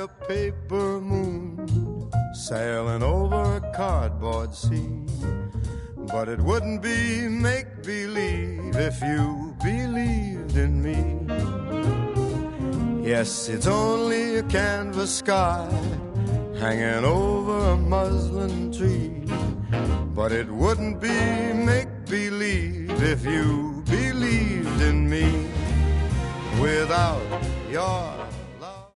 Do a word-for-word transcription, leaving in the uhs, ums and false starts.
a paper moon sailing over a cardboard sea. But it wouldn't be make-believe if you believed in me. Yes, it's only a canvas sky hanging over a muslin tree. But it wouldn't be make-believe if you believed in me. Without your